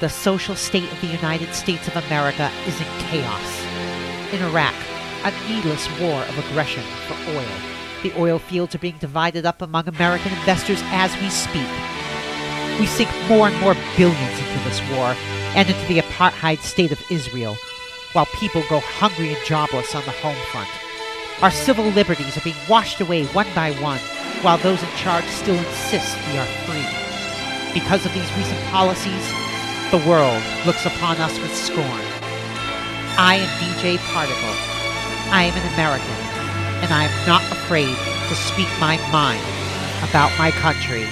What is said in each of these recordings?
The social state of the United States of America is in chaos. In Iraq, a needless war of aggression for oil. The oil fields are being divided up among American investors as we speak. We sink more and more billions into this war and into the apartheid state of Israel, while people go hungry and jobless on the home front. Our civil liberties are being washed away one by one, while those in charge still insist we are free. Because of these recent policies, the world looks upon us with scorn. I am DJ Particle. I am an American, and I am not afraid to speak my mind about my country.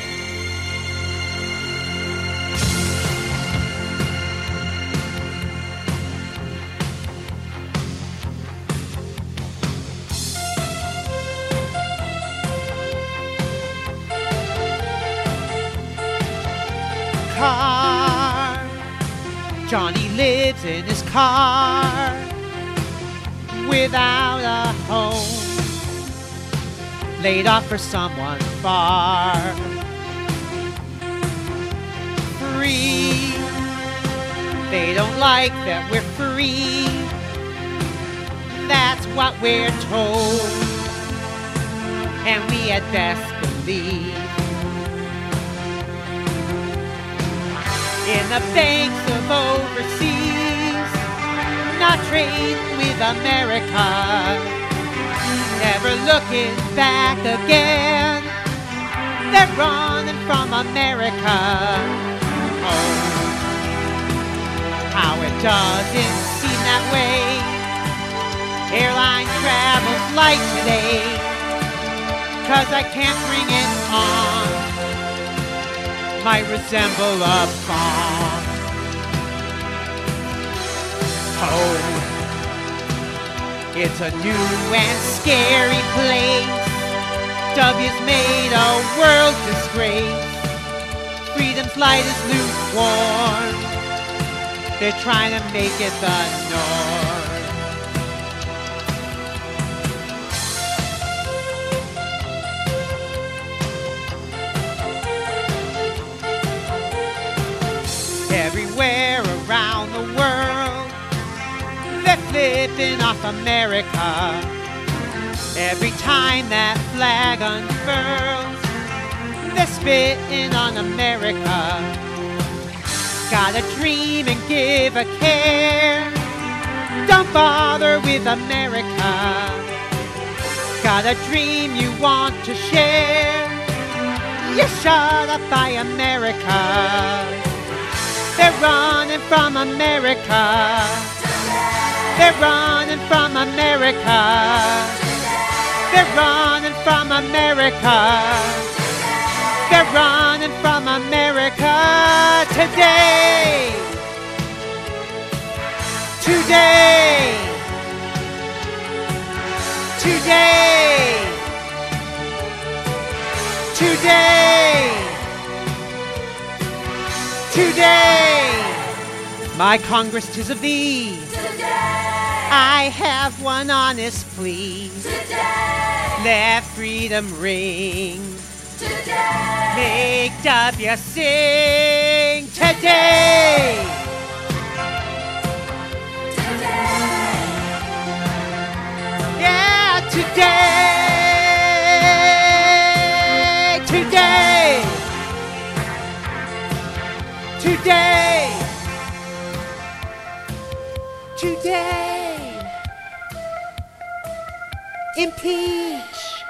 Car. Johnny lives in his car without a home, laid off for someone far. Free. They don't like that we're free. That's what we're told, and we had best believe. In the banks of overseas, not trade with America, never looking back again. They're running from America. Oh, how it doesn't seem that way. Airline travel's light today, 'cause I can't bring it on. Might resemble a bomb. Oh, it's a new and scary place. W's made a world disgrace. Freedom's light is lukewarm. They're trying to make it the norm. Everywhere around the world, they're flipping off America. Every time that flag unfurls, they're spitting on America. Gotta dream and give a care. Don't bother with America. Got a dream you want to share. You shut up by America. They're running from America. They're running from America. They're running from America. They're running from America today. Today. Today. Today. Today. My Congress, 'tis of thee. Today. I have one honest plea. Today. Let freedom ring. Today. Make W sing today. Today. Yeah, today. Today. Today. Today. Impeach.